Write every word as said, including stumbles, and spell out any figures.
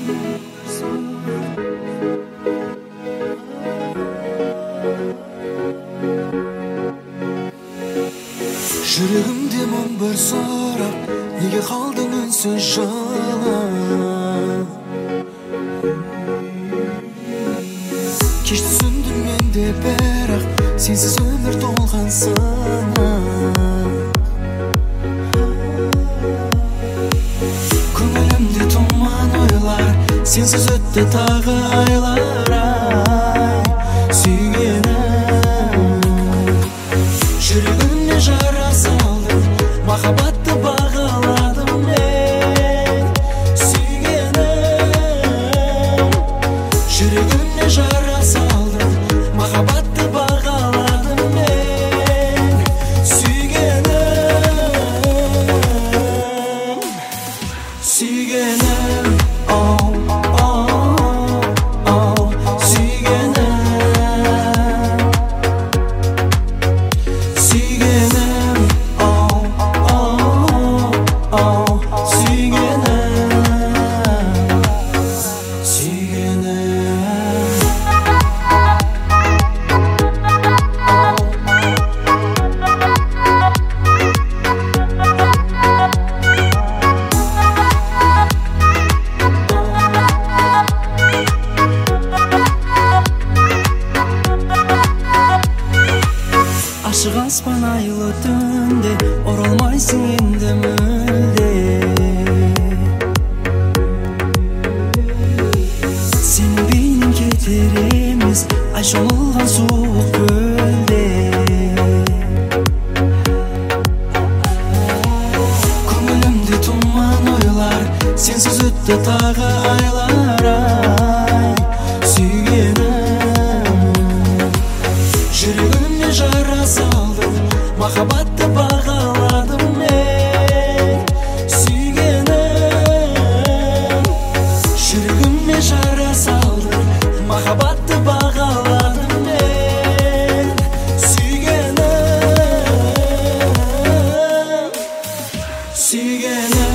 Жүрегімде мың бір сұрақ, неге қалдың үнсіз жылап? Кеш түсіндім мен де, бірақ сенсіз өмір толған сынақ. Көңілімде тұман ойлар, сенсіз өтті тағы айлар. Ай, сүйгенім, жүрегіме жара салдым, махаббатты бағаладым мен. Сүйгенім, жүрегіме жара салдым, махаббатты бағаладым мен. Сүйгенім, сүйгенім, оу, оу, оу, сүйгенім, сүйгенім, оу, оу, оу, сүйгенім, сүйгенім. Ашық аспан айлы түнде, оралмайсың енді мүлде. Сенің бейнең кетер емес, ай шомылған суық көлде. Көңілімде тұман ойлар, сенсіз өтті тағы айлар. Ай, сүйгенім, жүрегіме жара салдым, махаббатты бағаладым мен. Сүйгенім, жүрегіме жара салдым, махаббатты бағаладым мен. Сүйгенім, сүйгенім.